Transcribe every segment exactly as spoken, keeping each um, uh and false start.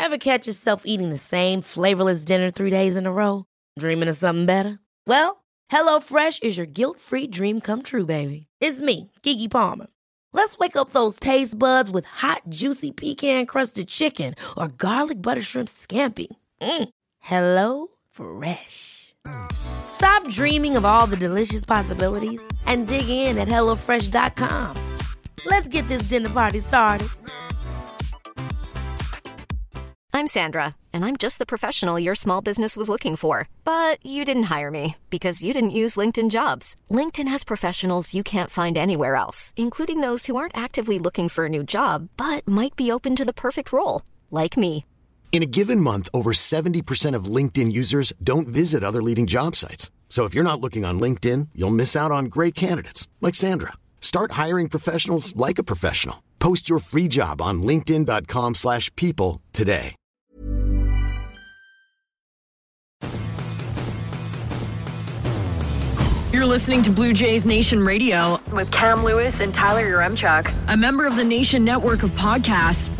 Ever catch yourself eating the same flavorless dinner three days in a row? Dreaming of something better? Well, HelloFresh is your guilt-free dream come true, baby. It's me, Keke Palmer. Let's wake up those taste buds with hot, juicy pecan-crusted chicken or garlic butter shrimp scampi. Mm. Hello Fresh. Stop dreaming of all the delicious possibilities and dig in at hello fresh dot com. Let's get this dinner party started. I'm Sandra, and I'm just the professional your small business was looking for. But you didn't hire me because you didn't use LinkedIn Jobs. LinkedIn has professionals you can't find anywhere else, including those who aren't actively looking for a new job, but might be open to the perfect role, like me. In a given month, over seventy percent of LinkedIn users don't visit other leading job sites. So if you're not looking on LinkedIn, you'll miss out on great candidates like Sandra. Start hiring professionals like a professional. Post your free job on linkedin dot com slash people today. You're listening to Blue Jays Nation Radio with Cam Lewis and Tyler Yaremchuk, a member of the Nation network of podcasts.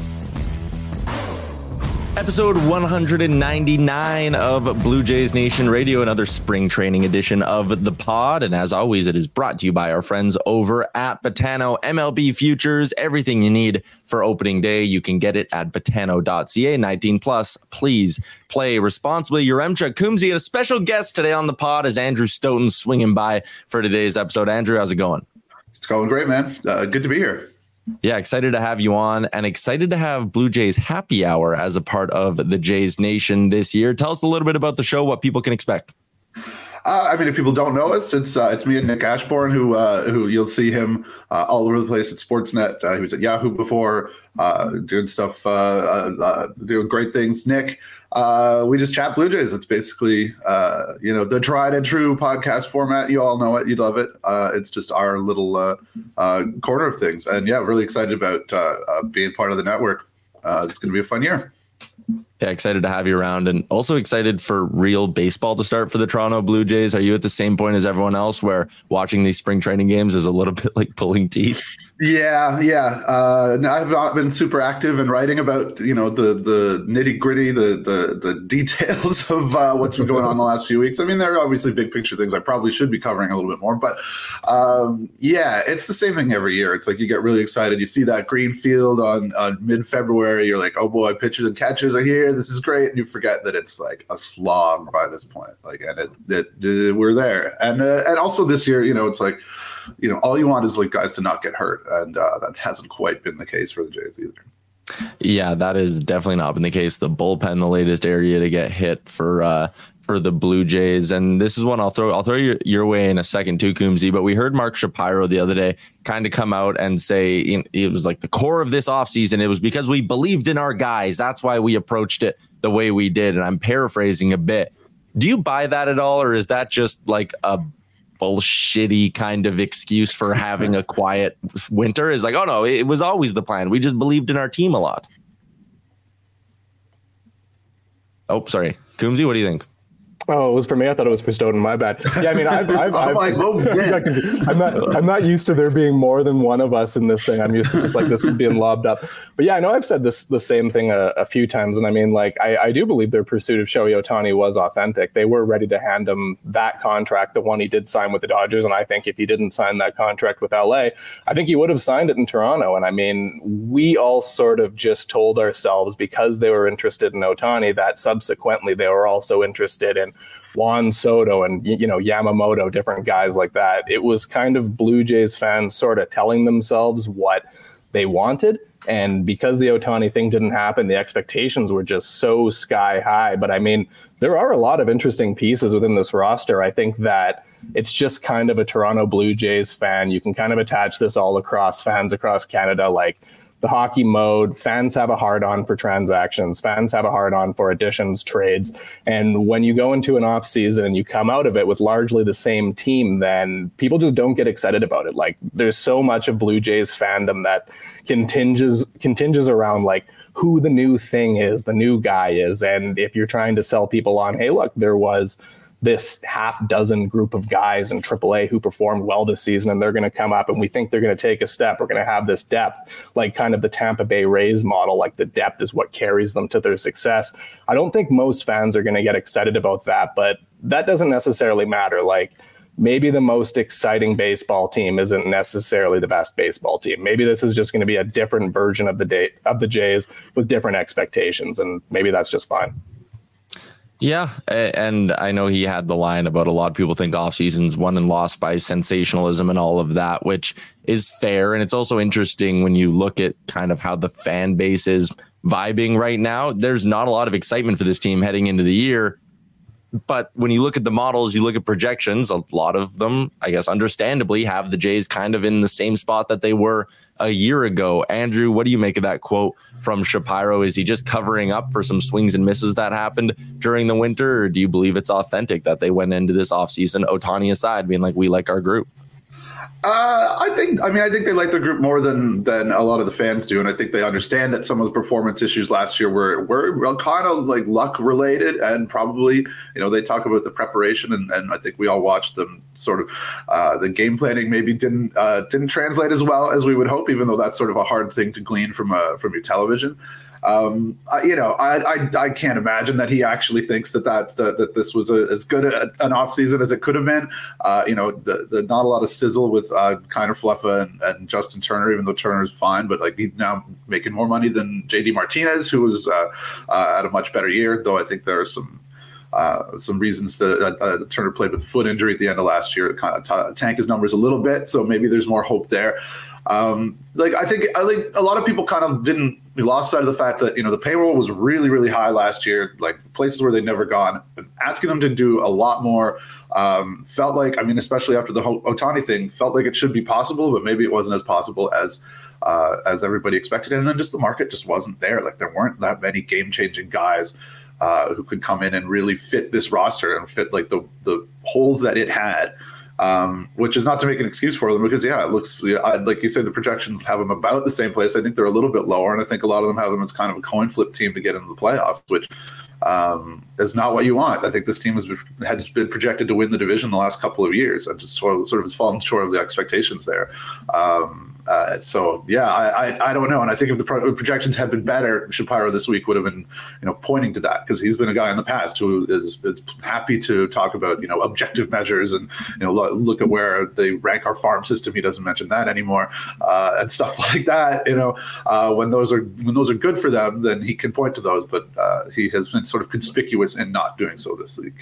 Episode one ninety-nine of Blue Jays Nation Radio, another spring training edition of the pod. And as always, it is brought to you by our friends over at Betano M L B Futures. Everything you need for opening day, you can get it at betano dot c a. nineteen plus. Please play responsibly. Yaremchuk, Coombsy, and a special guest today on the pod is Andrew Stoughton swinging by for today's episode. Andrew, how's it going? It's going great, man. Uh, good to be here. Yeah, excited to have you on and excited to have Blue Jays Happy Hour as a part of the Jays Nation this year. Tell us a little bit about the show, what people can expect. Uh, I mean, if people don't know us, it's uh, it's me and Nick Ashbourne, who uh, who you'll see him uh, all over the place at Sportsnet. Uh, he was at Yahoo before, uh, doing stuff, uh, uh, doing great things. Nick, uh, we just chat Blue Jays. It's basically, uh, you know, the tried and true podcast format. You all know it. You love it. Uh, it's just our little uh, uh, corner of things. And yeah, really excited about uh, uh, being part of the network. Uh, it's going to be a fun year. Yeah, excited to have you around and also excited for real baseball to start for the Toronto Blue Jays. Are you at the same point as everyone else where watching these spring training games is a little bit like pulling teeth? Yeah, yeah. Uh, I've not been super active in writing about, you know, the the nitty gritty, the the the details of uh, what's been going on the last few weeks. I mean, there are obviously big picture things I probably should be covering a little bit more, but um, yeah, it's the same thing every year. It's like you get really excited. You see that green field on, on mid-February. You're like, oh boy, pitchers and catchers are here. This is great. And you forget that it's like a slog by this point. Like, and it, it, it we're there. And uh, and also this year, you know, it's like, you know, all you want is like guys to not get hurt. And uh, that hasn't quite been the case for the Jays either. Yeah, that has definitely not been the case. The bullpen, the latest area to get hit for uh, for the Blue Jays. And this is one I'll throw I'll throw your, your way in a second too, Coombsy. But we heard Mark Shapiro the other day kind of come out and say, you know, it was like the core of this offseason. It was because we believed in our guys. That's why we approached it the way we did. And I'm paraphrasing a bit. Do you buy that at all? Or is that just like a bullshitty kind of excuse for having a quiet winter? Is like, oh no, it was always the plan. We just believed in our team a lot. Oh, sorry. Coombsy, what do you think? Oh, it was for me. I thought it was for Stoughton. My bad. Yeah, I mean, I've, I've, I'm I've, like, oh, I'm not, I'm not used to there being more than one of us in this thing. I'm used to just like this being lobbed up. But yeah, I know I've said this the same thing a, a few times, and I mean, like, I, I do believe their pursuit of Shohei Ohtani was authentic. They were ready to hand him that contract, the one he did sign with the Dodgers, and I think if he didn't sign that contract with L A, I think he would have signed it in Toronto. And I mean, we all sort of just told ourselves because they were interested in Ohtani that subsequently they were also interested in Juan Soto and, you know, Yamamoto, different guys like that. It was kind of Blue Jays fans sort of telling themselves what they wanted. And because the Ohtani thing didn't happen, the expectations were just so sky high. But I mean, there are a lot of interesting pieces within this roster. I think that it's just kind of a Toronto Blue Jays fan. You can kind of attach this all across fans across Canada, like the hockey mode. Fans have a hard-on for transactions. Fans have a hard-on for additions, trades. And when you go into an off-season and you come out of it with largely the same team, then people just don't get excited about it. Like, there's so much of Blue Jays fandom that continges continges around, like, who the new thing is, the new guy is. And if you're trying to sell people on, hey, look, there was this half dozen group of guys in triple A who performed well this season, and they're going to come up and we think they're going to take a step. We're going to have this depth, like kind of the Tampa Bay Rays model, like the depth is what carries them to their success. I don't think most fans are going to get excited about that, but that doesn't necessarily matter. Like, maybe the most exciting baseball team isn't necessarily the best baseball team. Maybe this is just going to be a different version of the day of the Jays with different expectations, and maybe that's just fine. Yeah, and I know he had the line about a lot of people think off seasons won and lost by sensationalism and all of that, which is fair. And it's also interesting when you look at kind of how the fan base is vibing right now. There's not a lot of excitement for this team heading into the year. But when you look at the models, you look at projections, a lot of them, I guess, understandably have the Jays kind of in the same spot that they were a year ago. Andrew, what do you make of that quote from Shapiro? Is he just covering up for some swings and misses that happened during the winter? Or do you believe it's authentic that they went into this offseason, Ohtani aside, being like, we like our group? Uh, I think, I mean, I think they like the group more than than a lot of the fans do. And I think they understand that some of the performance issues last year were, were kind of like luck related. And probably, you know, they talk about the preparation and, and I think we all watched them sort of, uh, the game planning maybe didn't, uh, didn't translate as well as we would hope, even though that's sort of a hard thing to glean from, uh, from your television. Um, I, you know, I, I I can't imagine that he actually thinks that that that, that this was a, as good a, an offseason as it could have been. Uh, you know, the, the not a lot of sizzle with uh, Kiner Falefa and, and Justin Turner, even though Turner's fine, but like he's now making more money than J D Martinez, who was uh, uh, at a much better year. Though I think there are some. Uh, some reasons that uh, uh, Turner played with a foot injury at the end of last year. It kind of t- tanked his numbers a little bit, so maybe there's more hope there. Um, like I think, I think a lot of people kind of didn't. We lost sight of the fact that you know the payroll was really, really high last year. Like places where they'd never gone. But asking them to do a lot more um, felt like, I mean, especially after the Ohtani thing, felt like it should be possible, but maybe it wasn't as possible as uh, as everybody expected. And then just the market just wasn't there. Like there weren't that many game-changing guys Uh, who could come in and really fit this roster and fit like the the holes that it had, um, which is not to make an excuse for them because yeah, it looks yeah, I, like you said the projections have them about the same place. I think they're a little bit lower, and I think a lot of them have them as kind of a coin flip team to get into the playoffs, which um, is not what you want. I think this team has been, has been projected to win the division the last couple of years, and just sort of, sort of has fallen short of the expectations there. Um, Uh, so yeah, I, I I don't know, and I think if the pro- projections had been better, Shapiro this week would have been, you know, pointing to that because he's been a guy in the past who is, is happy to talk about you know objective measures and you know lo- look at where they rank our farm system. He doesn't mention that anymore uh, and stuff like that. You know, uh, when those are when those are good for them, then he can point to those. But uh, he has been sort of conspicuous in not doing so this week.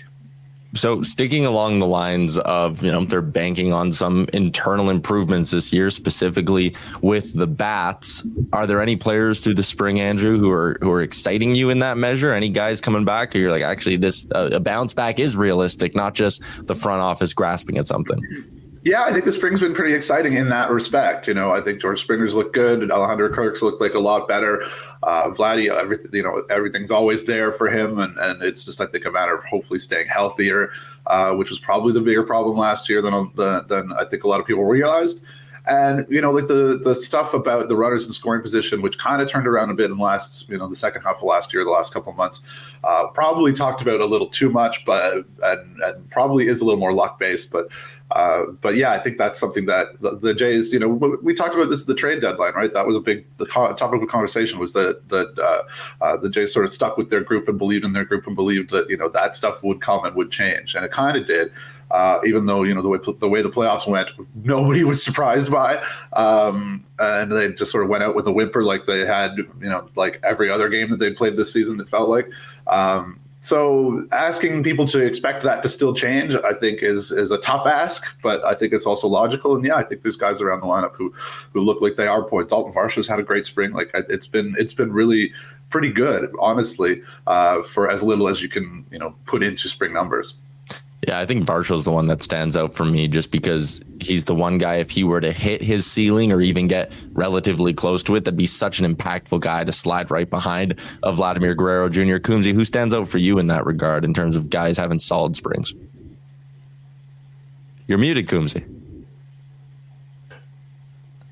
So sticking along the lines of, you know, they're banking on some internal improvements this year, specifically with the bats. Are there any players through the spring, Andrew, who are who are exciting you in that measure? Any guys coming back? Or you're like, actually, this uh, a bounce back is realistic, not just the front office grasping at something? Yeah, I think the spring's been pretty exciting in that respect. You know, I think George Springer's looked good. Alejandro Kirk's looked like a lot better. Uh, Vladdy, everything, you know, everything's always there for him. And, and it's just, I think, a matter of hopefully staying healthier, uh, which was probably the bigger problem last year than, uh, than I think a lot of people realized. And, you know, like the the stuff about the runners in scoring position, which kind of turned around a bit in the last, you know, the second half of last year, the last couple of months, uh, probably talked about a little too much, but and, and probably is a little more luck based. But uh, but yeah, I think that's something that the, the Jays, you know, we talked about this at the trade deadline, right? That was a big the topic of conversation was that that uh, uh, the Jays sort of stuck with their group and believed in their group and believed that, you know, that stuff would come and would change. And it kind of did. Uh, even though, you know, the way the way the playoffs went, nobody was surprised by. Um, and they just sort of went out with a whimper like they had, you know, like every other game that they played this season, it felt like. Um, so asking people to expect that to still change, I think, is is a tough ask, but I think it's also logical. And, yeah, I think there's guys around the lineup who who look like they are poised. Dalton Varsho's had a great spring. Like, it's been it's been really pretty good, honestly, uh, for as little as you can, you know, put into spring numbers. Yeah, I think Varsho's the one that stands out for me just because he's the one guy, if he were to hit his ceiling or even get relatively close to it, that'd be such an impactful guy to slide right behind of Vladimir Guerrero Junior Coombsy, who stands out for you in that regard in terms of guys having solid springs? You're muted, Coombsy.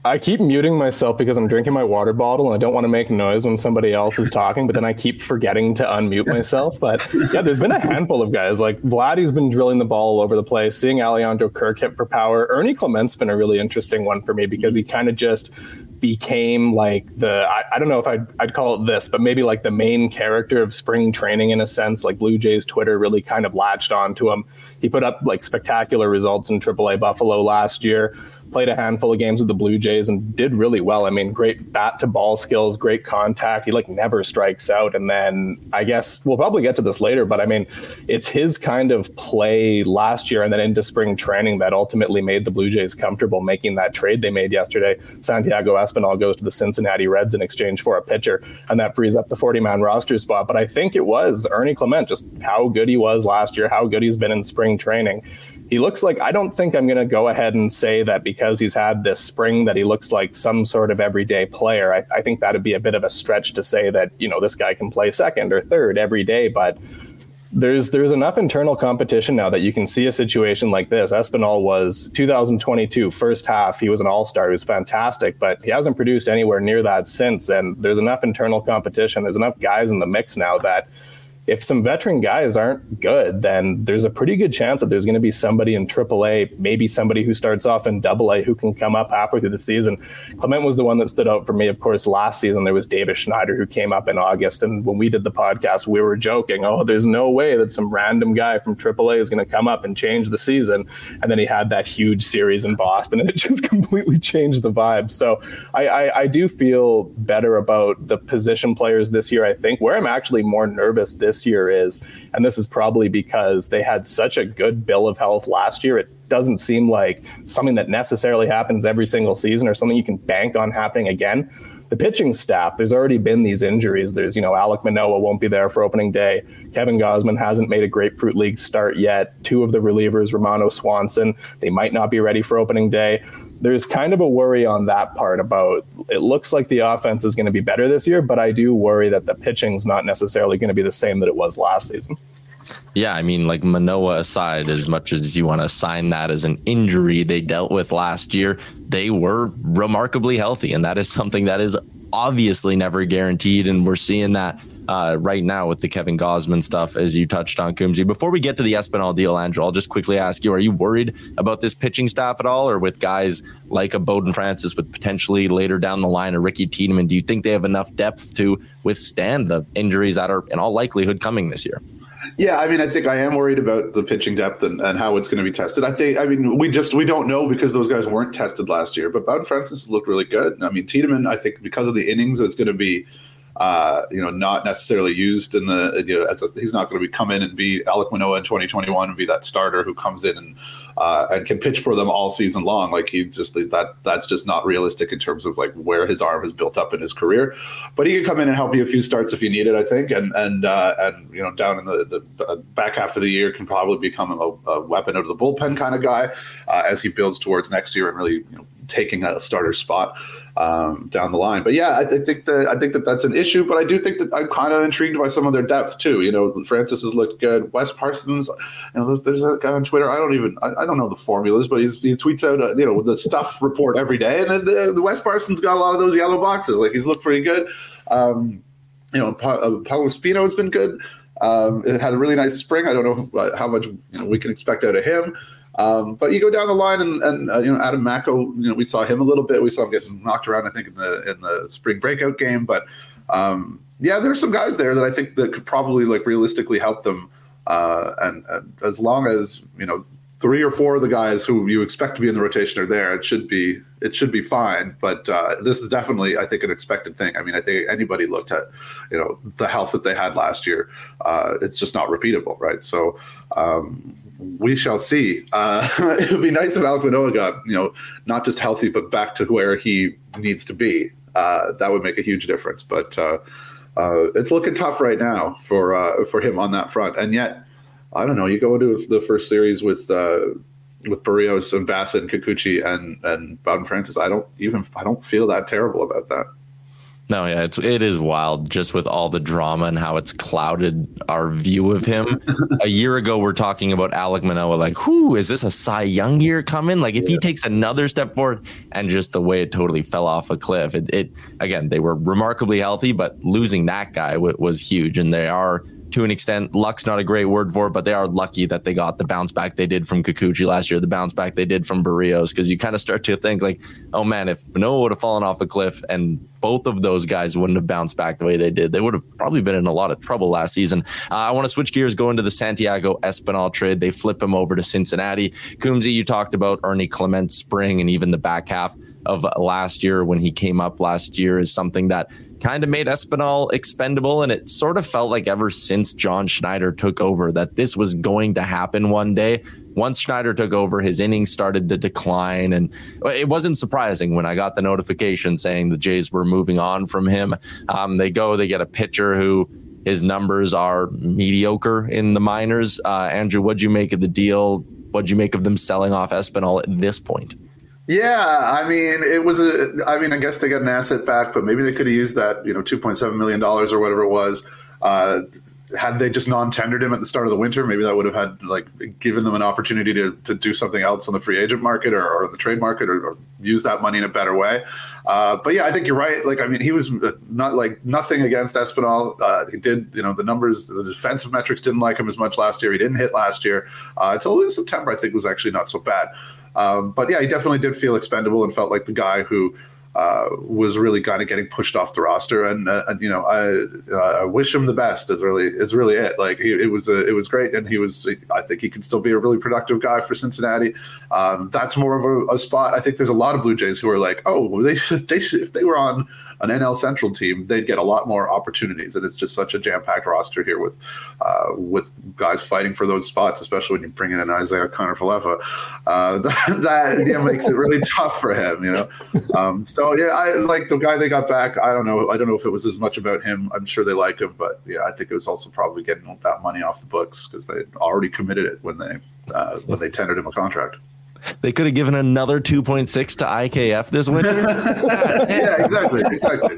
I keep muting myself because I'm drinking my water bottle and I don't want to make noise when somebody else is talking, but then I keep forgetting to unmute myself. But yeah, there's been a handful of guys. Like Vladdy's been drilling the ball all over the place, seeing Alejandro Kirk hit for power. Ernie Clement's been a really interesting one for me because he kind of just became like the, I, I don't know if I'd, I'd call it this, but maybe like the main character of spring training in a sense. Like Blue Jays Twitter really kind of latched onto him. He put up like spectacular results in triple A Buffalo last year, played a handful of games with the Blue Jays and did really well. I mean, great bat to ball skills, great contact. He like never strikes out. And then I guess we'll probably get to this later, but I mean, it's his kind of play last year and then into spring training that ultimately made the Blue Jays comfortable making that trade they made yesterday. Santiago Espinal goes to the Cincinnati Reds in exchange for a pitcher, and that frees up the forty-man roster spot. But I think it was Ernie Clement, just how good he was last year, how good he's been in spring training. He looks like, I don't think I'm going to go ahead and say that because he's had this spring that he looks like some sort of everyday player. I, I think that'd be a bit of a stretch to say that, you know, this guy can play second or third every day, but there's there's enough internal competition now that you can see a situation like this. Espinal was two thousand twenty-two first half. He was an all-star. He was fantastic, but he hasn't produced anywhere near that since. And there's enough internal competition. There's enough guys in the mix now that if some veteran guys aren't good, then there's a pretty good chance that there's going to be somebody in triple A, maybe somebody who starts off in double A who can come up halfway through the season. Clement was the one that stood out for me. Of course, last season there was Davis Schneider who came up in August. And when we did the podcast, we were joking, oh, there's no way that some random guy from triple A is going to come up and change the season. And then he had that huge series in Boston and it just completely changed the vibe. So I, I, I do feel better about the position players this year, I think. Where I'm actually more nervous this year is, and this is probably because they had such a good bill of health last year, it doesn't seem like something that necessarily happens every single season or something you can bank on happening again. The pitching staff, there's already been these injuries. There's, you know, Alek Manoah won't be there for opening day. Kevin Gausman hasn't made a Grapefruit League start yet. Two of the relievers, Romano Swanson, they might not be ready for opening day. There's kind of a worry on that part about, it looks like the offense is going to be better this year, but I do worry that the pitching's not necessarily going to be the same that it was last season. Yeah, I mean, like Manoah aside, as much as you want to sign that as an injury they dealt with last year, they were remarkably healthy. And that is something that is obviously never guaranteed. And we're seeing that uh, right now with the Kevin Gausman stuff, as you touched on, Coombsy. Before we get to the Espinal deal, Andrew, I'll just quickly ask you, are you worried about this pitching staff at all? Or with guys like a Bowden Francis, with potentially later down the line a Ricky Tiedemann, do you think they have enough depth to withstand the injuries that are in all likelihood coming this year? Yeah, I mean, I think I am worried about the pitching depth and, and how it's going to be tested. I think, I mean, we just, we don't know because those guys weren't tested last year, but Bowden Francis looked really good. I mean, Tiedemann, I think because of the innings, it's going to be, uh, you know, not necessarily used in the, you know, as a, he's not going to be come in and be Alek Manoah in twenty twenty-one and be that starter who comes in and, uh, and can pitch for them all season long. Like he just, that, that's just not realistic in terms of like where his arm has built up in his career, but he can come in and help you a few starts if you need it, I think. And, and, uh, and, you know, down in the, the back half of the year can probably become a, a weapon out of the bullpen kind of guy, uh, as he builds towards next year and really, you know, taking a starter spot um, down the line. But yeah, I, I think that I think that that's an issue. But I do think that I'm kind of intrigued by some of their depth too. You know, Francis has looked good. Wes Parsons, you know, there's, there's a guy on Twitter. I don't even I, I don't know the formulas, but he's, he tweets out a, you know, the stuff report every day, and the, the Wes Parsons got a lot of those yellow boxes. Like he's looked pretty good. Um, you know, pa- uh, Paulo Espino has been good. Um, it had a really nice spring. I don't know how much you know we can expect out of him. Um, but you go down the line, and, and uh, you know, Adam Macko, you know, we saw him a little bit. We saw him getting knocked around, I think, in the in the spring breakout game. But um, yeah, there's some guys there that I think that could probably like realistically help them. Uh, and, and as long as you know, three or four of the guys who you expect to be in the rotation are there, it should be it should be fine. But uh, this is definitely, I think, an expected thing. I mean, I think anybody looked at, you know, the health that they had last year. Uh, it's just not repeatable, right? So. Um, We shall see. Uh, it would be nice if Alek Manoah got, you know, not just healthy, but back to where he needs to be. Uh, that would make a huge difference. But uh, uh, it's looking tough right now for uh, for him on that front. And yet, I don't know. You go into the first series with uh, with Barrios and Bassett and Kikuchi and and Bowden Francis. I don't even I don't feel that terrible about that. No, yeah, it's it is wild just with all the drama and how it's clouded our view of him. A year ago, we're talking about Alek Manoah, like, whoo, is this a Cy Young year coming? Like, if yeah. he takes another step forward, and just the way it totally fell off a cliff. It, it again, they were remarkably healthy, but losing that guy w- was huge, and they are. To an extent, luck's not a great word for it, but they are lucky that they got the bounce back they did from Kikuchi last year, the bounce back they did from Barrios, because you kind of start to think like, oh man, if Manoah would have fallen off a cliff and both of those guys wouldn't have bounced back the way they did, they would have probably been in a lot of trouble last season. Uh, I want to switch gears, go into the Santiago Espinal trade. They flip him over to Cincinnati. Coombsy, you talked about Ernie Clement's spring and even the back half of last year when he came up last year is something that kind of made Espinal expendable, and it sort of felt like ever since John Schneider took over that this was going to happen one day. Once Schneider took over, his innings started to decline, and it wasn't surprising when I got the notification saying the Jays were moving on from him. Um, they go, they get a pitcher who his numbers are mediocre in the minors. Uh, Andrew, what'd you make of the deal? What'd you make of them selling off Espinal at this point? Yeah, I mean, it was a, I mean, I guess they got an asset back, but maybe they could have used that, you know, two point seven million dollars or whatever it was. Uh, had they just non-tendered him at the start of the winter, maybe that would have had, like, given them an opportunity to, to do something else on the free agent market or, or the trade market or, or use that money in a better way. Uh, but yeah, I think you're right. Like, I mean, he was not like nothing against Espinal. Uh, he did, you know, the numbers, the defensive metrics didn't like him as much last year. He didn't hit last year. Uh, until in September, I think was actually not so bad. Um, but yeah, he definitely did feel expendable and felt like the guy who uh, was really kind of getting pushed off the roster. And, uh, and you know, I, uh, I wish him the best. Is really is really it. Like he, it was a, it was great, and he was. I think he can still be a really productive guy for Cincinnati. Um, that's more of a, a spot. I think there's a lot of Blue Jays who are like, oh, they should, they should, if they were on an N L Central team, they'd get a lot more opportunities. And it's just such a jam-packed roster here with uh, with guys fighting for those spots, especially when you bring in an Isaiah Kiner-Falefa. Uh, that that yeah, makes it really tough for him, you know. Um, so yeah, I like the guy they got back. I don't know. I don't know if it was as much about him. I'm sure they like him, but yeah, I think it was also probably getting that money off the books because they already committed it when they uh, when they tendered him a contract. They could have given another two point six to I K F this winter. Yeah, exactly, exactly.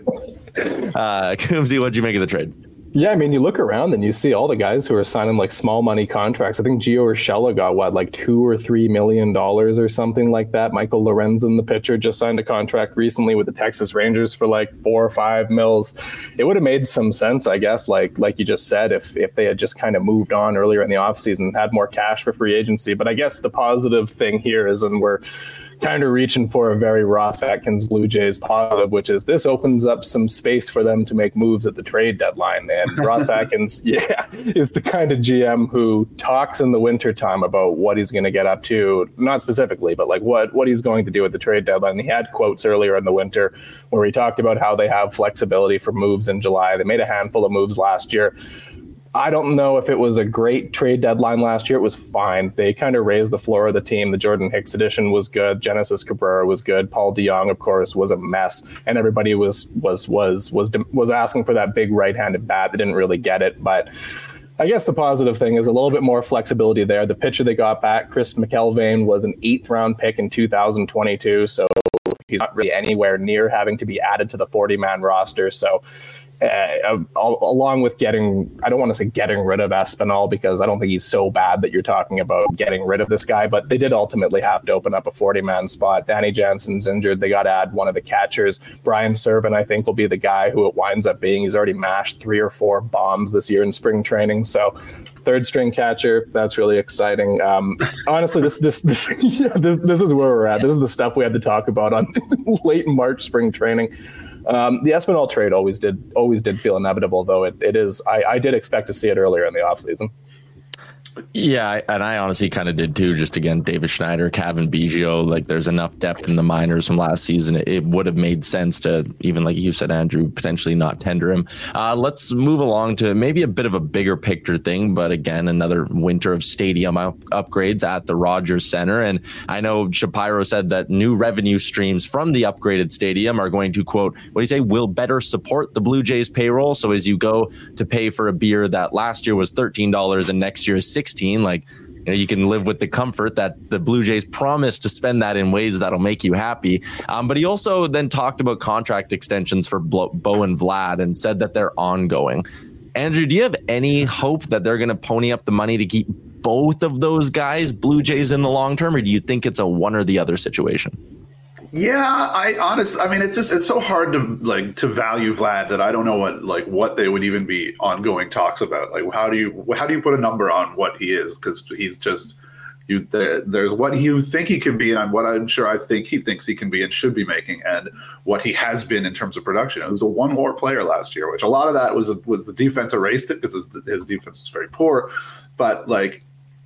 Uh, Coombsy, what'd you make of the trade? Yeah, I mean, you look around and you see all the guys who are signing like small money contracts. I think Gio Urshela got what, like two or three million dollars or something like that. Michael Lorenzen, the pitcher, just signed a contract recently with the Texas Rangers for like four or five mils. It would have made some sense, I guess, like like you just said, if if they had just kind of moved on earlier in the offseason and had more cash for free agency. But I guess the positive thing here is, and we're kind of reaching for a very Ross Atkins Blue Jays positive, which is this opens up some space for them to make moves at the trade deadline. And Ross Atkins, yeah, is the kind of G M who talks in the wintertime about what he's going to get up to, not specifically, but like what, what he's going to do at the trade deadline. He had quotes earlier in the winter where he talked about how they have flexibility for moves in July. They made a handful of moves last year. I don't know if it was a great trade deadline last year. It was fine. They kind of raised the floor of the team. The Jordan Hicks edition was good. Genesis Cabrera was good. Paul DeJong, of course, was a mess. And everybody was was was was was asking for that big right-handed bat. They didn't really get it. But I guess the positive thing is a little bit more flexibility there. The pitcher they got back, Chris McElvain, was an eighth-round pick in two thousand twenty-two. So he's not really anywhere near having to be added to the forty-man roster. So Uh, along with getting, I don't want to say getting rid of Espinal because I don't think he's so bad that you're talking about getting rid of this guy, but they did ultimately have to open up a forty-man spot. Danny Jansen's injured. They got to add one of the catchers. Brian Servin, I think, will be the guy who it winds up being. He's already mashed three or four bombs this year in spring training. So third string catcher, that's really exciting. Um, honestly, this this this, yeah, this this is where we're at. This is the stuff we had to talk about on late March spring training. Um, the Espinal trade always did always did feel inevitable, though it, it is. I, I did expect to see it earlier in the offseason. Yeah, and I honestly kind of did too. Just again, David Schneider, Cavan Biggio, like there's enough depth in the minors from last season. It, it would have made sense to, even like you said, Andrew, potentially not tender him. Uh, let's move along to maybe a bit of a bigger picture thing, but again, another winter of stadium up- upgrades at the Rogers Center. And I know Shapiro said that new revenue streams from the upgraded stadium are going to, quote, what do you say, will better support the Blue Jays payroll. So as you go to pay for a beer that last year was thirteen dollars and next year is sixteen dollars, like you know, you can live with the comfort that the Blue Jays promise to spend that in ways that'll make you happy. Um, but he also then talked about contract extensions for Bo and Vlad and said that they're ongoing. Andrew, do you have any hope that they're going to pony up the money to keep both of those guys, Blue Jays, in the long term, or do you think it's a one or the other situation? Yeah, I honestly, I mean, it's just, it's so hard to like to value Vlad that I don't know what, like what they would even be ongoing talks about. Like, how do you, how do you put a number on what he is? Cause he's just, you, there, there's what you think he can be and what I'm sure I think he thinks he can be and should be making, and what he has been in terms of production. It was a one WAR player last year, which a lot of that was, was the defense erased it because his, his defense was very poor. But like,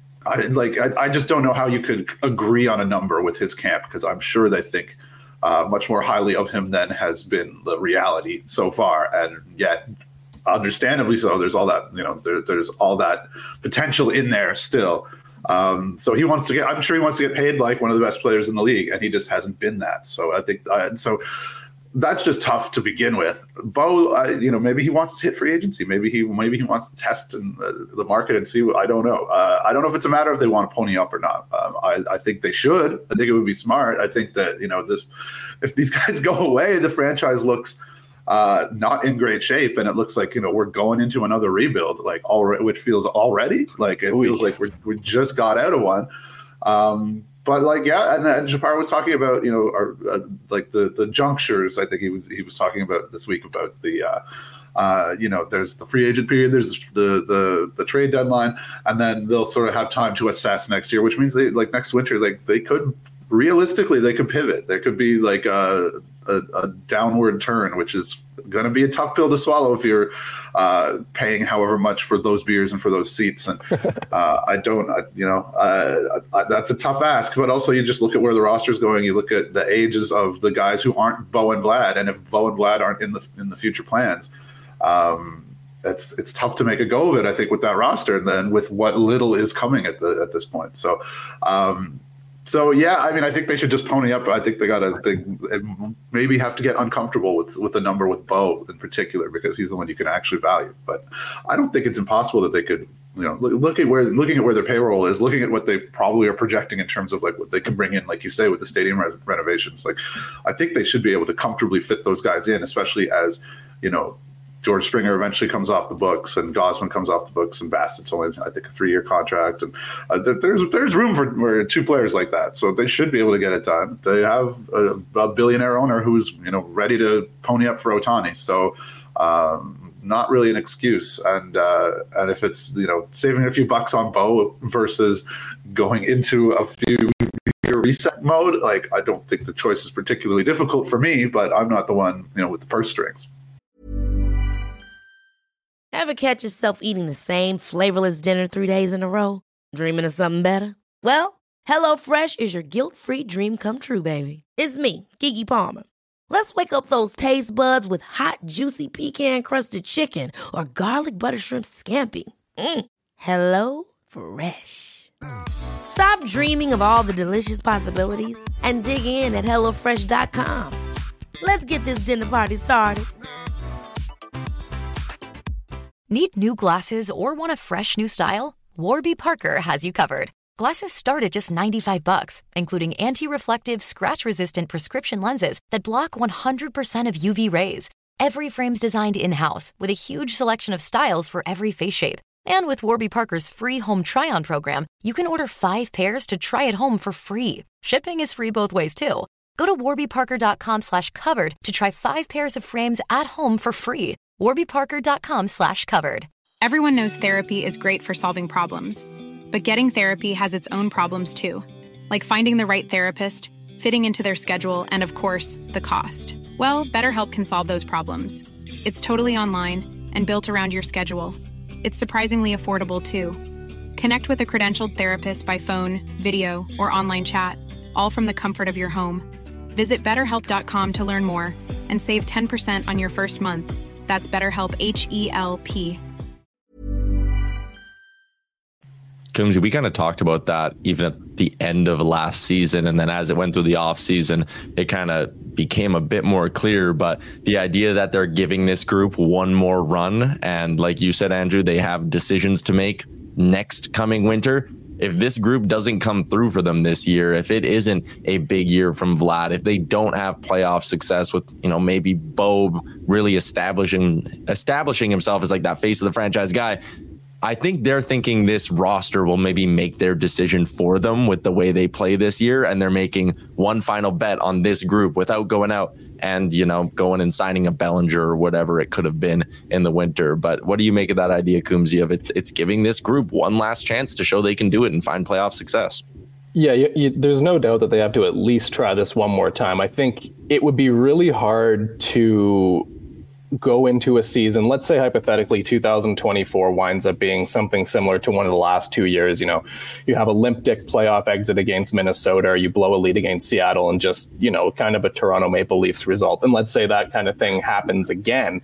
I like I, I just don't know how you could agree on a number with his camp, because I'm sure they think uh, much more highly of him than has been the reality so far, and yet, understandably so, there's all that you know there, there's all that potential in there still. Um, so he wants to get. I'm sure he wants to get paid like one of the best players in the league, and he just hasn't been that. So I think uh, so. That's just tough to begin with. Bo, uh, you know, maybe he wants to hit free agency. Maybe he maybe he wants to test in the, the market and see. What, I don't know. Uh, I don't know if it's a matter of they want to pony up or not. Um, I, I think they should. I think it would be smart. I think that you know this, if these guys go away, the franchise looks uh, not in great shape, and it looks like you know we're going into another rebuild, like already, which feels already like it Ooh. feels like we we just got out of one. Um, But like, yeah, and, and Shapiro was talking about, you know, our, uh, like the the junctures. I think he was he was talking about this week about the, uh, uh, you know, there's the free agent period, there's the the the trade deadline, and then they'll sort of have time to assess next year, which means they like next winter, like they could realistically they could pivot. There could be like a a, a downward turn, which is going to be a tough pill to swallow if you're uh, paying however much for those beers and for those seats. And uh, I don't, I, you know, uh, I, that's a tough ask. But also, you just look at where the roster's going. You look at the ages of the guys who aren't Bo and Vlad, and if Bo and Vlad aren't in the in the future plans, um, it's it's tough to make a go of it. I think with that roster, and then with what little is coming at the at this point. So. Um, So, yeah, I mean, I think they should just pony up. I think they got to maybe have to get uncomfortable with with the number with Bo in particular, because he's the one you can actually value. But I don't think it's impossible that they could, you know, look, look at where looking at where their payroll is, looking at what they probably are projecting in terms of like what they can bring in, like you say, with the stadium re renovations. Like, I think they should be able to comfortably fit those guys in, especially as, you know, George Springer eventually comes off the books, and Gausman comes off the books, and Bassett's only, I think, a three-year contract, and uh, there's there's room for, for two players like that, so they should be able to get it done. They have a, a billionaire owner who's you know ready to pony up for Ohtani, so um, not really an excuse. And uh, and if it's you know saving a few bucks on Bo versus going into a few year reset mode, like I don't think the choice is particularly difficult for me, but I'm not the one you know with the purse strings. Ever catch yourself eating the same flavorless dinner three days in a row? Dreaming of something better? Well, HelloFresh is your guilt-free dream come true, baby. It's me, Keke Palmer. Let's wake up those taste buds with hot, juicy pecan-crusted chicken or garlic butter shrimp scampi. Mm. Hello Fresh. Stop dreaming of all the delicious possibilities and dig in at hello fresh dot com. Let's get this dinner party started. Need new glasses or want a fresh new style? Warby Parker has you covered. Glasses start at just ninety-five bucks, including anti-reflective, scratch-resistant prescription lenses that block one hundred percent of U V rays. Every frame's designed in-house with a huge selection of styles for every face shape. And with Warby Parker's free home try-on program, you can order five pairs to try at home for free. Shipping is free both ways, too. Go to warby parker dot com slash covered to try five pairs of frames at home for free. warby parker dot com slash covered. Everyone knows therapy is great for solving problems. But getting therapy has its own problems, too. Like finding the right therapist, fitting into their schedule, and of course, the cost. Well, BetterHelp can solve those problems. It's totally online and built around your schedule. It's surprisingly affordable, too. Connect with a credentialed therapist by phone, video, or online chat, all from the comfort of your home. Visit better help dot com to learn more and save ten percent on your first month. That's BetterHelp, H E L P. Coombsy, we kind of talked about that even at the end of last season. And then as it went through the off season, it kind of became a bit more clear. But the idea that they're giving this group one more run, and like you said, Andrew, they have decisions to make next coming winter. if this group doesn't come through for them this year, if it isn't a big year from Vlad, if they don't have playoff success with, you know, maybe Bo really establishing establishing himself as like that face of the franchise guy, I think they're thinking this roster will maybe make their decision for them with the way they play this year. And they're making one final bet on this group without going out and, you know, going and signing a Bellinger or whatever it could have been in the winter. But what do you make of that idea, Coombsy, of it? It's giving this group one last chance to show they can do it and find playoff success. Yeah, you, you, there's no doubt that they have to at least try this one more time. I think it would be really hard to go into a season, let's say hypothetically two thousand twenty-four winds up being something similar to one of the last two years. You know, you have a limp dick playoff exit against Minnesota, or you blow a lead against Seattle, and just, you know, kind of a Toronto Maple Leafs result. And let's say that kind of thing happens again.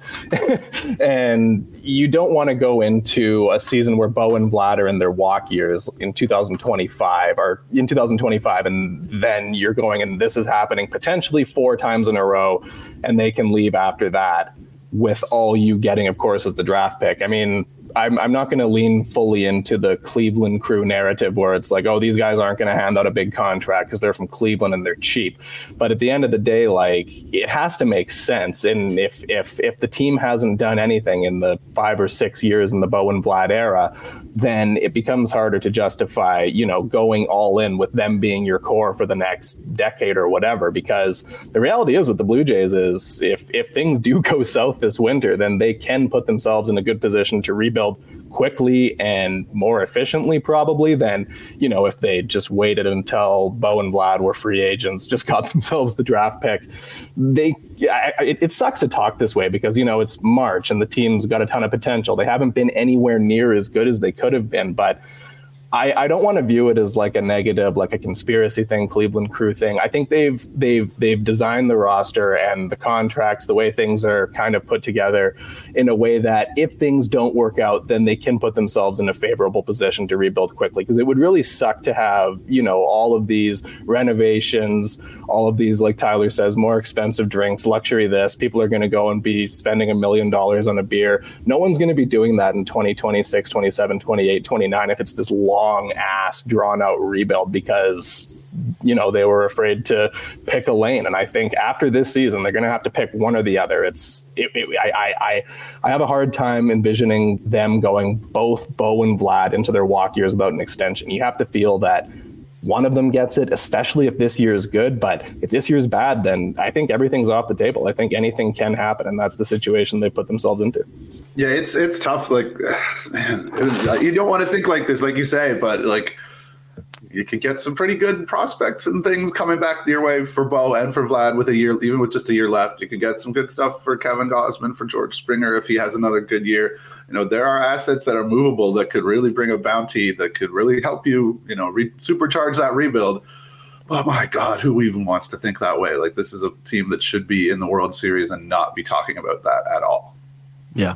And you don't want to go into a season where Bo and Vlad are in their walk years in two thousand twenty-five or in two thousand twenty-five, and then you're going and this is happening potentially four times in a row, and they can leave after that, with all you getting, of course, is the draft pick. I mean, I'm, I'm not going to lean fully into the Cleveland Crew narrative where it's like, oh, these guys aren't going to hand out a big contract because they're from Cleveland and they're cheap. But at the end of the day, like, it has to make sense. And if if if the team hasn't done anything in the five or six years in the Bo and Vlad era, then it becomes harder to justify, you know, going all in with them being your core for the next decade or whatever. Because the reality is with the Blue Jays is if if things do go south this winter, then they can put themselves in a good position to rebuild quickly and more efficiently, probably, than, you know, if they just waited until Bo and Vlad were free agents, just got themselves the draft pick. They, I, it, it sucks to talk this way because, you know, it's March and the team's got a ton of potential. They haven't been anywhere near as good as they could have been, but I, I don't want to view it as like a negative, like a conspiracy thing, Cleveland Crew thing. I think they've they've they've designed the roster and the contracts, the way things are kind of put together in a way that if things don't work out, then they can put themselves in a favorable position to rebuild quickly. Because it would really suck to have, you know, all of these renovations, all of these, like Tyler says, more expensive drinks, luxury this. People are going to go and be spending a million dollars on a beer. No one's going to be doing that in twenty twenty-six, twenty-seven, twenty-eight, twenty-nine if it's this long long ass drawn out rebuild because, you know, they were afraid to pick a lane. And I think after this season, they're going to have to pick one or the other. It's it, it, I, I, I have a hard time envisioning them going both Bo and Vlad into their walk years without an extension. You have to feel that one of them gets it, especially if this year is good. But if this year is bad, then I think everything's off the table. I think anything can happen, and that's the situation they put themselves into. Yeah, it's it's tough. Like, man, you don't want to think like this, like you say, but like you could get some pretty good prospects and things coming back your way for Bo and for Vlad with a year, even with just a year left. You could get some good stuff for Kevin Gausman, for George Springer if he has another good year. You know, there are assets that are movable that could really bring a bounty, that could really help you, you know, re- supercharge that rebuild. But my God, who even wants to think that way? Like, this is a team that should be in the World Series and not be talking about that at all. Yeah.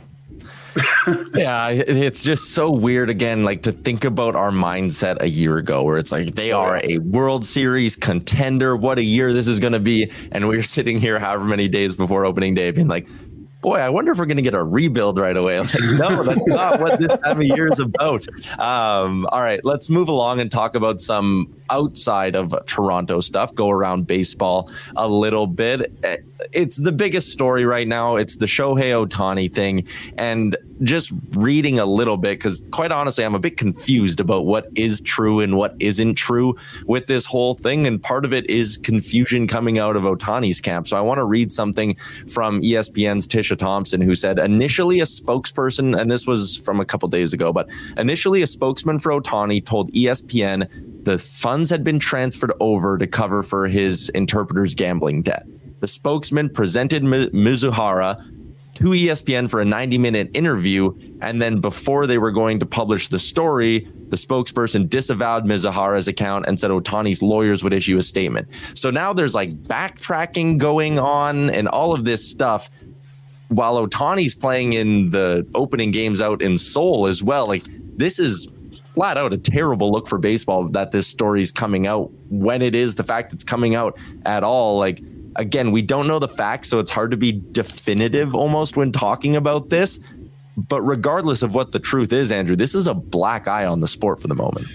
Yeah, it's just so weird again, like to think about our mindset a year ago where it's like they are a World Series contender. What a year this is going to be. And we're sitting here however many days before opening day being like, boy, I wonder if we're going to get a rebuild right away. I'm like, no, that's not what this time of year is about. Um, all right, let's move along and talk about some outside of Toronto stuff, go around baseball a little bit. It's the biggest story right now. It's the Shohei Ohtani thing. And just reading a little bit, because quite honestly, I'm a bit confused about what is true and what isn't true with this whole thing. And part of it is confusion coming out of Ohtani's camp. So I want to read something from E S P N's Tisha Thompson, who said initially a spokesperson, and this was from a couple days ago, but initially a spokesman for Ohtani told E S P N the funds had been transferred over to cover for his interpreter's gambling debt. The spokesman presented Mizuhara to E S P N for a ninety minute interview. And then before they were going to publish the story, the spokesperson disavowed Mizuhara's account and said Ohtani's lawyers would issue a statement. So now there's like backtracking going on and all of this stuff while Ohtani's playing in the opening games out in Seoul as well. Like, this is flat out a terrible look for baseball that this story is coming out when it is, the fact it's coming out at all. Like, again, we don't know the facts, so it's hard to be definitive almost when talking about this. But regardless of what the truth is, Andrew, this is a black eye on the sport for the moment.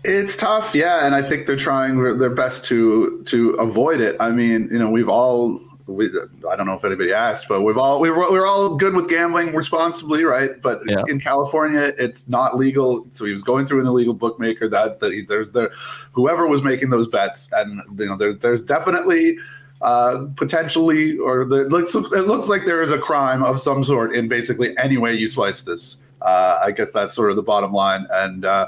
It's tough, yeah, and I think they're trying their best to to avoid it. I mean, you know, we've all, we, I don't know if anybody asked, but we've all we we're, we're all good with gambling responsibly, right? But yeah. in California, it's not legal, so he was going through an illegal bookmaker. That the, there's the whoever was making those bets, and you know, there's there's definitely. Uh, potentially, or the, it, looks, it looks like there is a crime of some sort in basically any way you slice this. Uh, I guess that's sort of the bottom line. And, uh,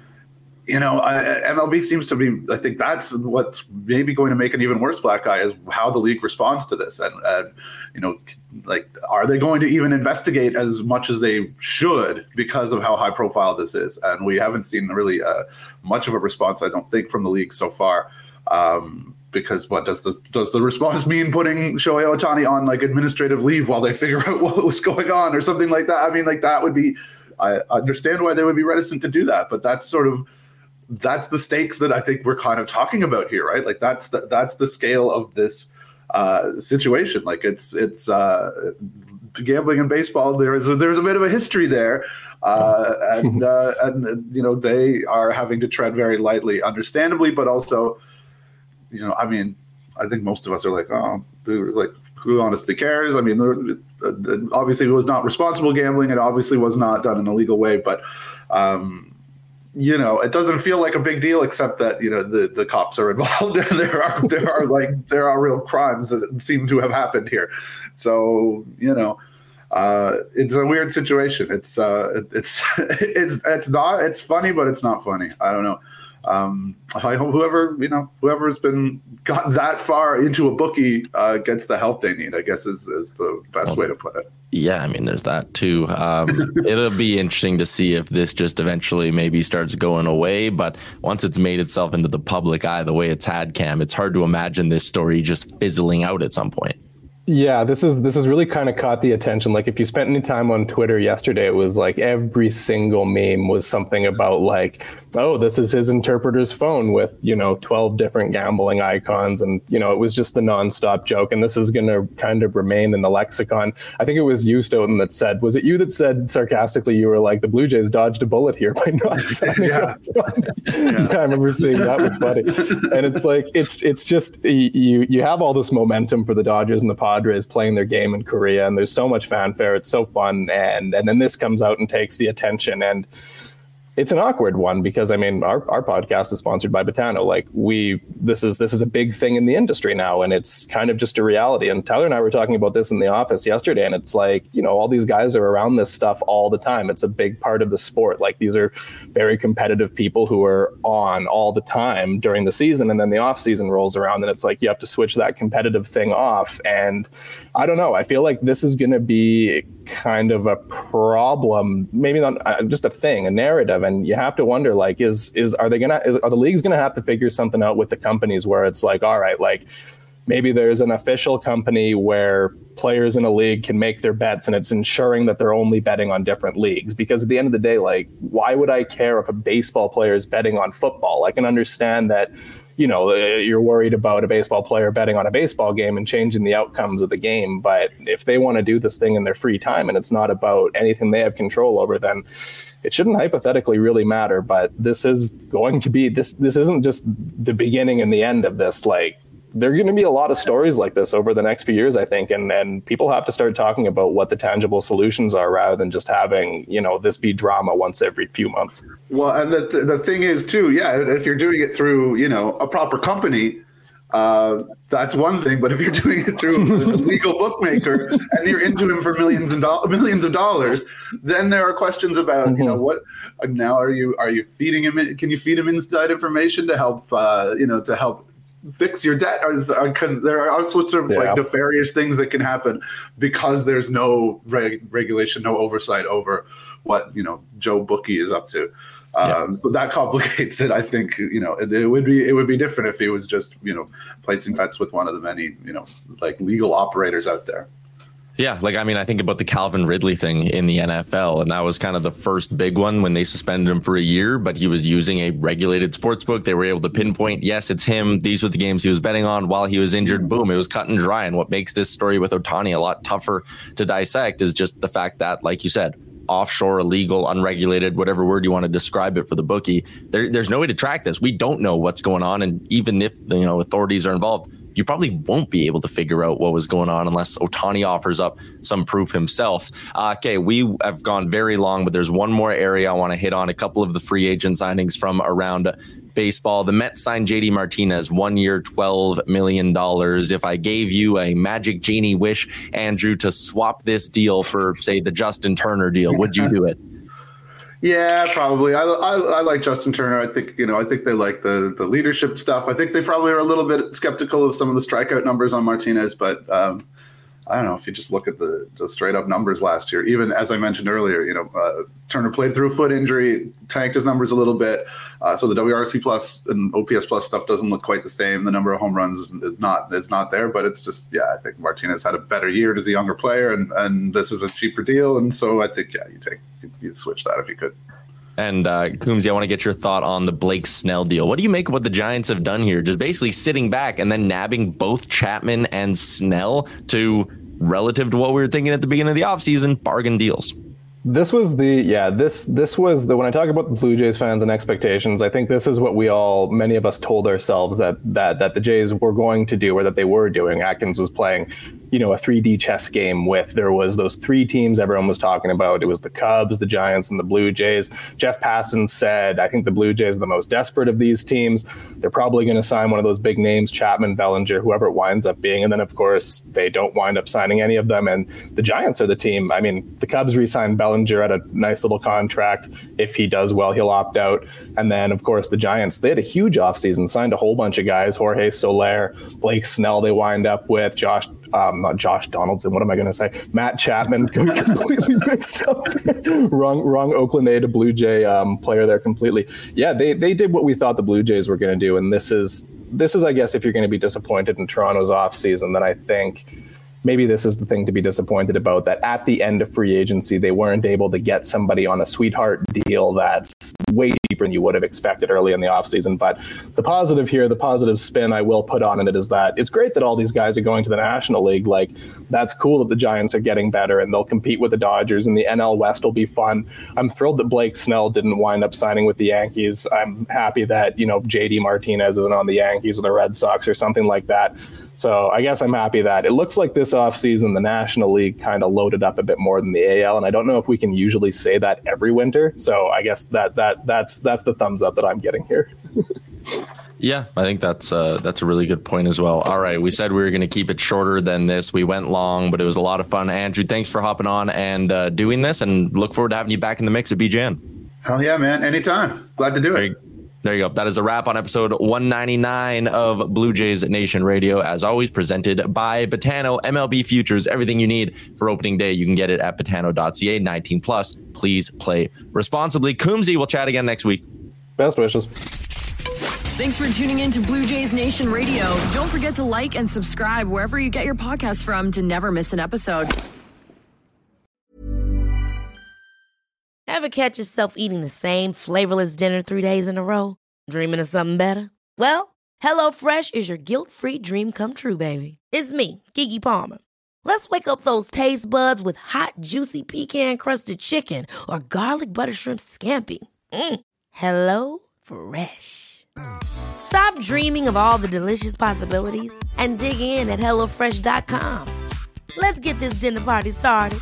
you know, uh, M L B seems to be, I think that's what's maybe going to make an even worse black eye is how the league responds to this. And, and, you know, like, are they going to even investigate as much as they should because of how high profile this is? And we haven't seen really uh, much of a response, I don't think, from the league so far. Um, Because what does the does the response mean? Putting Shohei Ohtani on like administrative leave while they figure out what was going on or something like that? I mean, like that would be. I understand why they would be reticent to do that, but that's sort of that's the stakes that I think we're kind of talking about here, right? Like that's the that's the scale of this uh, situation. Like it's it's uh, gambling in baseball. There is a, there's a bit of a history there, uh, and uh, and you know they are having to tread very lightly, understandably, but also. You know, I mean, I think most of us are like, oh, dude, like, who honestly cares? I mean, obviously it was not responsible gambling. It obviously was not done in a legal way. But, um, you know, it doesn't feel like a big deal, except that, you know, the, the cops are involved and there are there are like there are real crimes that seem to have happened here. So, you know, uh, it's a weird situation. It's uh, it's it's it's not it's funny, but it's not funny. I don't know. Um, I hope whoever, you know, whoever's been got that far into a bookie uh, gets the help they need, I guess is, is the best well, way to put it. Yeah, I mean, there's that too. Um, it'll be interesting to see if this just eventually maybe starts going away. But once it's made itself into the public eye the way it's had, Cam, it's hard to imagine this story just fizzling out at some point. Yeah, this is this has really kind of caught the attention. Like if you spent any time on Twitter yesterday, it was like every single meme was something about like, oh, this is his interpreter's phone with, you know, twelve different gambling icons. And, you know, it was just the nonstop joke. And this is going to kind of remain in the lexicon. I think it was you, Stoughton, that said, was it you that said sarcastically, you were like, the Blue Jays dodged a bullet here by not signing yeah. yeah. yeah, I remember seeing that. Was funny. And it's like, it's it's just, you you have all this momentum for the Dodgers and the Padres playing their game in Korea. And there's so much fanfare. It's so fun. And, and then this comes out and takes the attention. And it's an awkward one because I mean our, our podcast is sponsored by Betano. Like we this is this is a big thing in the industry now, and it's kind of just a reality. And Tyler and I were talking about this in the office yesterday, and it's like, you know, all these guys are around this stuff all the time. It's a big part of the sport. Like these are very competitive people who are on all the time during the season, and then the off season rolls around and it's like you have to switch that competitive thing off. And I don't know, I feel like this is going to be kind of a problem, maybe not uh, just a thing, a narrative. And you have to wonder, like, is is are they gonna are the leagues gonna have to figure something out with the companies where it's like, all right, like maybe there's an official company where players in a league can make their bets and it's ensuring that they're only betting on different leagues. Because at the end of the day, like, why would I care if a baseball player is betting on football? I can understand that, you know, you're worried about a baseball player betting on a baseball game and changing the outcomes of the game. But if they want to do this thing in their free time and it's not about anything they have control over, then it shouldn't hypothetically really matter. But this is going to be, this this isn't just the beginning and the end of this. Like, there are going to be a lot of stories like this over the next few years, I think. And, and people have to start talking about what the tangible solutions are rather than just having, you know, this be drama once every few months. Well, and the, the thing is, too, yeah, if you're doing it through, you know, a proper company, uh, that's one thing. But if you're doing it through a legal bookmaker and you're into him for millions and do- millions of dollars, then there are questions about, mm-hmm. you know, what now are you are you feeding him? Can you feed him inside information to help, uh, you know, to help fix your debt? Or is there, are, there are all sorts of yeah. like nefarious things that can happen because there's no reg- regulation, no oversight over what, you know, Joe Bookie is up to. Um, yeah. So that complicates it. I think, you know, it, it would be it would be different if he was just, you know, placing bets with one of the many, you know, like legal operators out there. Yeah, like, I mean, I think about the Calvin Ridley thing in the N F L, and that was kind of the first big one when they suspended him for a year, but he was using a regulated sports book. They were able to pinpoint, yes, it's him. These were the games he was betting on while he was injured. Boom, it was cut and dry. And what makes this story with Ohtani a lot tougher to dissect is just the fact that, like you said, offshore, illegal, unregulated, whatever word you want to describe it for the bookie. There, there's no way to track this. We don't know what's going on. And even if, you know, authorities are involved, you probably won't be able to figure out what was going on unless Ohtani offers up some proof himself. Uh, okay, we have gone very long, but there's one more area I want to hit on. A couple of the free agent signings from around baseball. The Mets signed J D Martinez, one year, twelve million dollars. If I gave you a magic genie wish, Andrew, to swap this deal for, say, the Justin Turner deal, would you do it? Yeah, probably. I, I, I like Justin Turner. I think, you know, I think they like the, the leadership stuff. I think they probably are a little bit skeptical of some of the strikeout numbers on Martinez, but um, I don't know, if you just look at the, the straight up numbers last year, even as I mentioned earlier, you know, uh, Turner played through a foot injury, tanked his numbers a little bit. Uh, so the W R C plus and O P S plus stuff doesn't look quite the same. The number of home runs is not is not there, but it's just, yeah, I think Martinez had a better year as a younger player, and, and this is a cheaper deal. And so I think, yeah, you take you'd switch that if you could. And uh, Coombsy, I want to get your thought on the Blake Snell deal. What do you make of what the Giants have done here? Just basically sitting back and then nabbing both Chapman and Snell to, relative to what we were thinking at the beginning of the offseason, bargain deals. This was the, yeah, this this was the, when I talk about the Blue Jays fans and expectations, I think this is what we all, many of us told ourselves that that that the Jays were going to do, or that they were doing. Atkins was playing, you know, a three D chess game with, there was those three teams everyone was talking about. It was the Cubs, the Giants, and the Blue Jays. Jeff Passan said, I think the Blue Jays are the most desperate of these teams. They're probably going to sign one of those big names, Chapman, Bellinger, whoever it winds up being. And then, of course, they don't wind up signing any of them. And the Giants are the team. I mean, the Cubs re-signed Bellinger at a nice little contract. If he does well, he'll opt out. And then, of course, the Giants, they had a huge offseason, signed a whole bunch of guys, Jorge Soler, Blake Snell they wind up with, Josh, um, not Josh Donaldson, what am I going to say? Matt Chapman, completely mixed up. wrong, wrong Oakland A to Blue Jay um, player there completely. Yeah, they, they did what we thought the Blue Jays were going to do. And this is, this is, I guess, if you're going to be disappointed in Toronto's offseason, then I think maybe this is the thing to be disappointed about, that at the end of free agency, they weren't able to get somebody on a sweetheart deal that's way deeper than you would have expected early in the offseason. But the positive here, the positive spin I will put on it is that it's great that all these guys are going to the National League. Like, that's cool that the Giants are getting better and they'll compete with the Dodgers, and the N L West will be fun. I'm thrilled that Blake Snell didn't wind up signing with the Yankees. I'm happy that, you know, J D Martinez isn't on the Yankees or the Red Sox or something like that. So I guess I'm happy that it looks like this offseason the National League kind of loaded up a bit more than the A L, and I don't know if we can usually say that every winter. So I guess that that that's that's the thumbs up that I'm getting here. Yeah, I think that's uh, that's a really good point as well. All right, we said we were going to keep it shorter than this. We went long, but it was a lot of fun. Andrew, thanks for hopping on and uh, doing this, and look forward to having you back in the mix at B J N. Hell yeah, man. Anytime. Glad to do it. There you go. That is a wrap on episode one ninety-nine of Blue Jays Nation Radio. As always, presented by Betano, M L B Futures. Everything you need for opening day, you can get it at betano dot c a. nineteen plus. Please play responsibly. Coombsy, we'll chat again next week. Best wishes. Thanks for tuning in to Blue Jays Nation Radio. Don't forget to like and subscribe wherever you get your podcasts from to never miss an episode. Ever catch yourself eating the same flavorless dinner three days in a row? Dreaming of something better? Well, HelloFresh is your guilt-free dream come true, baby. It's me, Keke Palmer. Let's wake up those taste buds with hot, juicy pecan-crusted chicken or garlic butter shrimp scampi. Mm. Hello Fresh. Stop dreaming of all the delicious possibilities and dig in at hello fresh dot com. Let's get this dinner party started.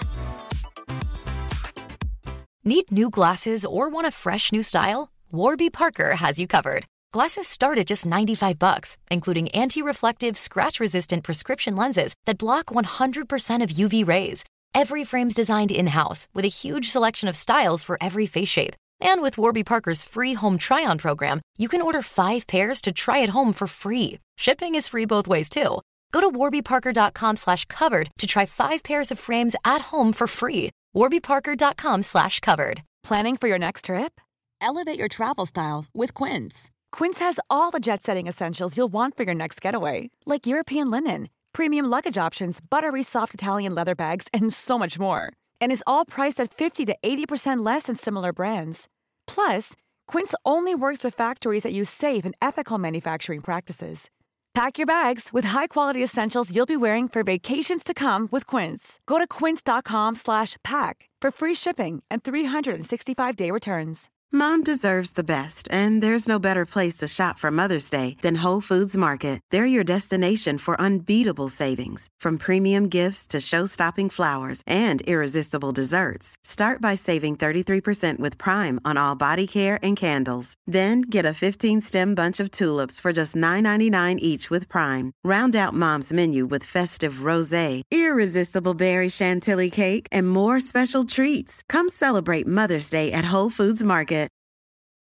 Need new glasses or want a fresh new style? Warby Parker has you covered. Glasses start at just ninety-five bucks, including anti-reflective, scratch-resistant prescription lenses that block one hundred percent of U V rays. Every frame's designed in-house with a huge selection of styles for every face shape. And with Warby Parker's free home try-on program, you can order five pairs to try at home for free. Shipping is free both ways, too. Go to warby parker dot com slash covered to try five pairs of frames at home for free. warby parker dot com slash covered. Planning for your next trip? Elevate your travel style with Quince. Quince has all the jet-setting essentials you'll want for your next getaway, like European linen, premium luggage options, buttery soft Italian leather bags, and so much more. And is all priced at fifty to eighty percent less than similar brands. Plus, Quince only works with factories that use safe and ethical manufacturing practices. Pack your bags with high-quality essentials you'll be wearing for vacations to come with Quince. Go to quince.com slash pack for free shipping and three sixty-five day returns. Mom deserves the best, and there's no better place to shop for Mother's Day than Whole Foods Market. They're your destination for unbeatable savings, from premium gifts to show-stopping flowers and irresistible desserts. Start by saving thirty-three percent with Prime on all body care and candles. Then get a fifteen-stem bunch of tulips for just nine ninety-nine each with Prime. Round out Mom's menu with festive rosé, irresistible berry chantilly cake, and more special treats. Come celebrate Mother's Day at Whole Foods Market.